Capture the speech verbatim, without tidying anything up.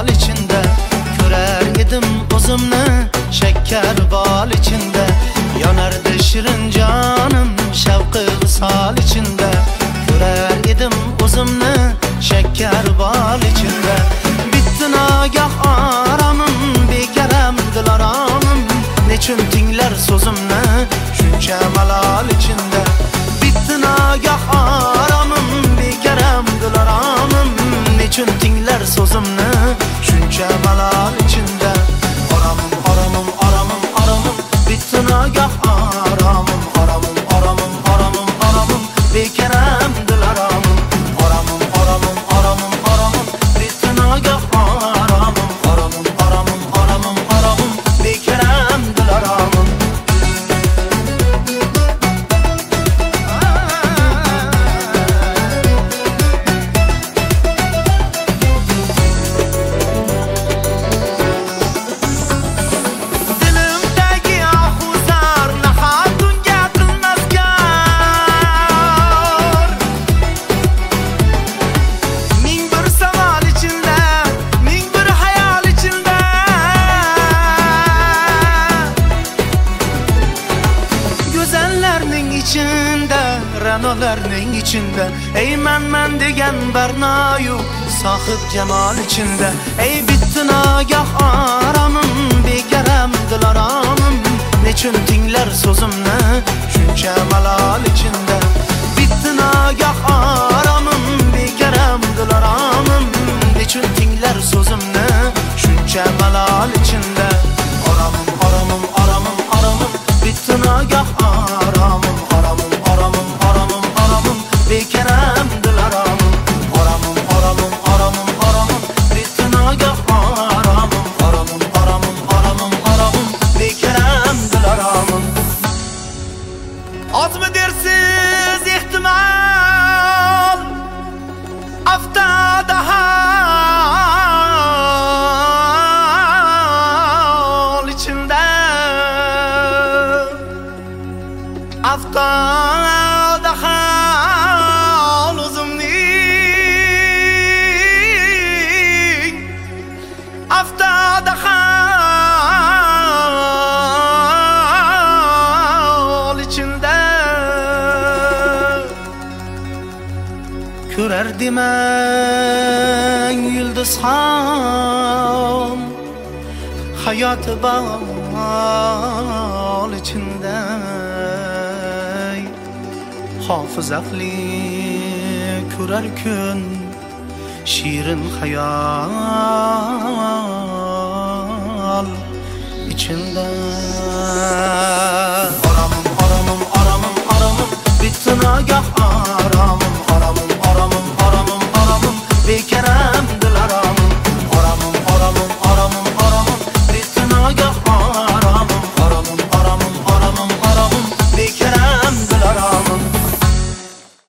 hayal içinde. Görer idim o'zimni şeker bal içinde. Yanardı şirin canım şevqi visal içinde. Görer idim o'zimni şeker bal içinde. Bitti nagah aramım bekarım dilaramım. Nechun tinglar so'zimni shuncha malal içinde. Bitti nagah aramım bekarım dilaramım. Nechun tinglar so'zimni shuncha malal içinde. Aramım aramım aramım aramım bitti nagah aramım aramım aramım aramım aramım bekarım dilaramım. Aramım aramım aramım aramım bitti nagah aramım aramım aramım aramım aramım bekarım dilaramım. Ranolarning içinde ey men men degan barnayu sahib jamol içinde. Ey bitti nagah aramım bekarım dilaramım. Nechun tinglar so'zimni shuncha malal içinde. Bitti nagah aramım bekarım dilaramım. Nechun tinglar so'zimni shuncha malal içinde. Aramım aramım aramım aramım bitti nagah aramım aramım aramım aramım aramım bekarım dilaramım. Aramım aramım aramım aramım bitti nagah aramım aramım aramım aramım aramım bekarım dilaramım. Az mı dersiz ihtimal aftada hal içinde. Aftada hal o'zimning. Aftada hal içinde. Ko'rardim men yulduz ham hayoti bal içinde. Hafız akli ko'rar kun şirin hayal içinde. Aramım aramım aramım aramım bitti nagah